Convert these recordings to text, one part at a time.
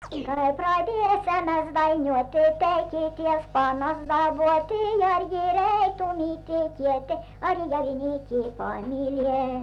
Kai pradėsime dainuoti, teikitės panas daboti, ar jį reiktų tikėti, ar javinykį pamylėti.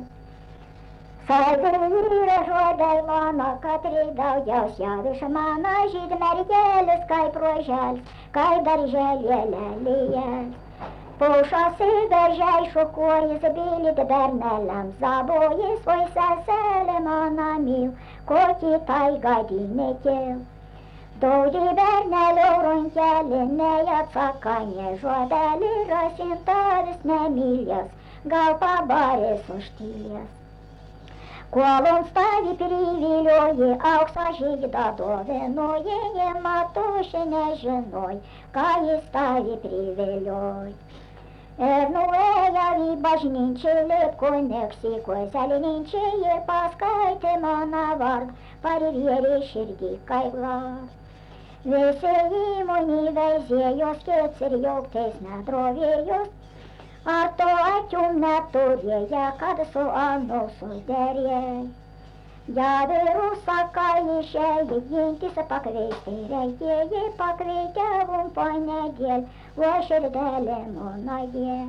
Salvyra žodai mano, kad reik daugiausia iš mano žyd mergelis, kaip roželis, kaip darželėlėlėjas. Pušosi daržai šukuojas, bilit berneliams zabojais, oi seselė mano myl, kokį tai gadinė kėl. Daugį bernelio runkelį, neatsaka ne žodelį, rasintavis nemylės, gal pabarės užtylės. Kolon stavi privilioji, auksą žygdą dovinoji, nematoši nežinoj, ką jis stavi privilioji. Ir nuėjo į bažnyčią, lipko neksiko zelininčiai ir paskaitė mano vardą, parvėrė širdį kaip glad. Visi įmonį veizėjos, kits ir jauktais nedrovėjos, ar to ačiūm neturėję, kad su anu suderėjai. Jadėrų sakai išėjai, gintis pakveisti reikėjai, pakveitėvum panegėl, o širdelė monagėl.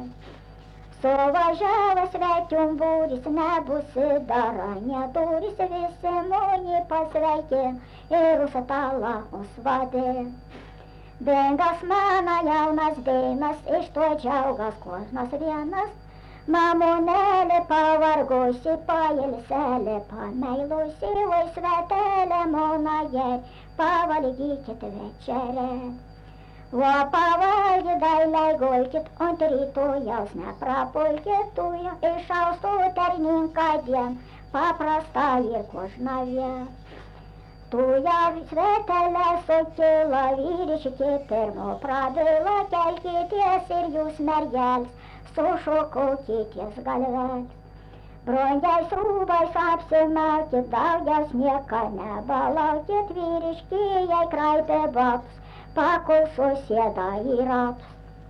Suvažiavęs svečium būris, nebūsidara neduris, visi moni pasveikin ir užstalą užvadė. Bengas mano jaunas dėmes, iš to džiaugas kosmas vienas, mamonėlė pavargusi, pailselė pameilusi, oi svetelė mona jai, pavalgykit večerę. O pavalgydai leigolkit, ant rytojaus neprapulkit, tuja išaustų tarninką dien, paprasta ir kožnavė. Tuja svetelė sukilo, vyriški pirmo pradėlo, kelkitės ir jūs mergelis, sušukukitės galvet. Brongiais rūbais apsimaukit, daugiaus nieko nebalaukit, vyriški jai kraipė babus, pakol susėda į ratus.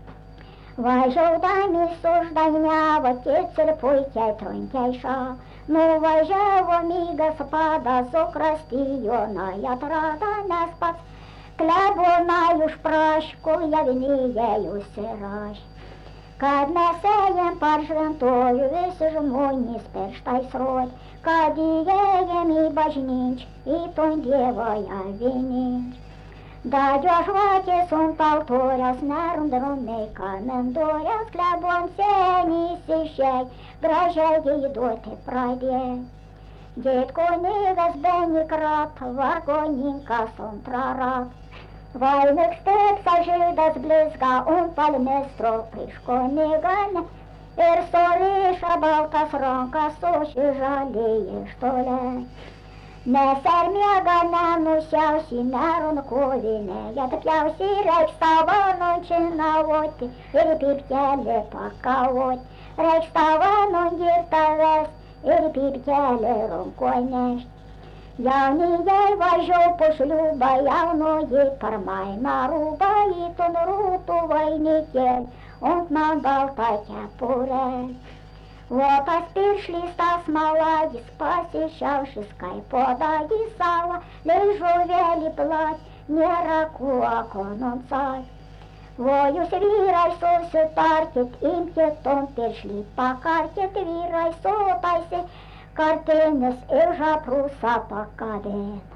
Važiaudami suždainiavo, kits ir puikiai trunkiai šavo. Nuvažiavo mygas pada, sukrastijona atrado, nes pats klebonai užprašė, kol javinėjai užsirašė. Kad mes ėjom par šventojų, visi žmonės pirštais rodė, kad įėjom į bažnyčią, į ton Dievo javinėčią. Dagio žvakės ant altoriaus, nerundrumai kalendoriaus, klebon senys išėjai, gražiai giedoti pradėjo. Dėt kunigas benikrat, vargoninkas antrą rat. Vainik stepsa žydas blizga, ant palmestro prieš kunigą, ir suriša baltas rankas, susižalėja iš toliau. Nes ar miega nenusiausi, nerun kovinė, atpjausi, reiks tavo nučinavoti ir pipkelį pakavoti. Reiks tavo nugirtavęs ir pipkelį runkoj nešti. Jaunijai važiau po šliubą, jaunoji per mainą rūbą, į ton rūtų vainikėlį, ant man baltą kepurę. O tas piršlys tas malagis pasišiaušis, kaip podagį savo, lei žuvelį plat, nėra kuo kononsai. O jūs vyrai susitarkit, imkit ton piršlį, pakarkit vyrai sutaisi, kartėnis ir žaprūsą pakabėt.